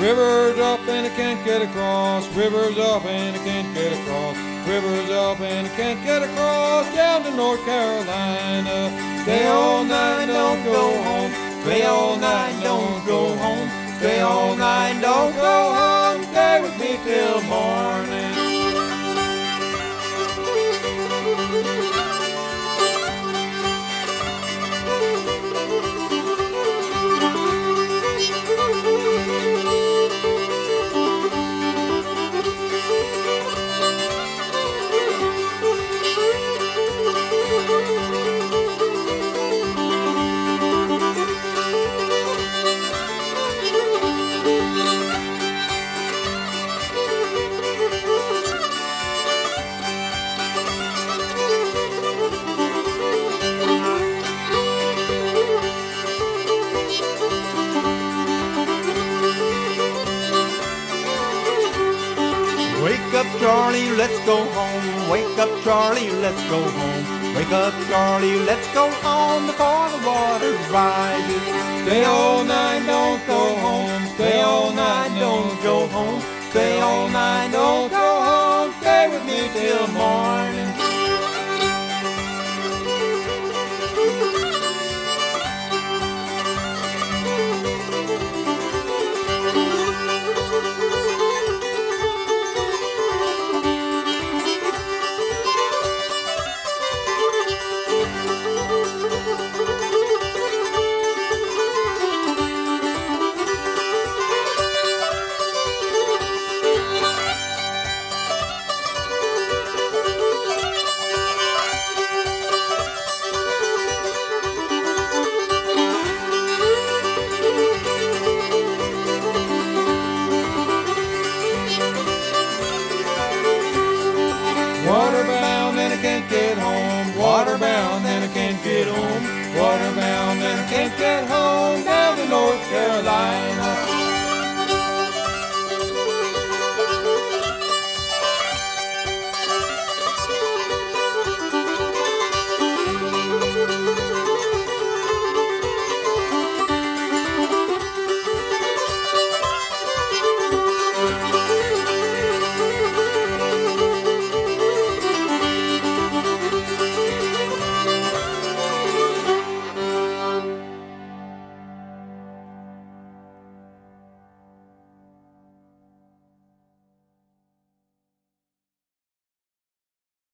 River's up and I can't get across. River's up and I can't get across. River's up and I can't get across. Down to North Carolina. Stay all night, don't go home. Stay all night, don't go home. Stay all night, don't go home. Stay with me till morning. Wake up, Charlie, let's go home. Wake up, Charlie, let's go home. Wake up, Charlie, let's go home before the water rises. Stay all night, don't go home. Stay all night, don't go home. Stay all night, don't go home. Stay with me till morning. Waterbound and I can't get home. Waterbound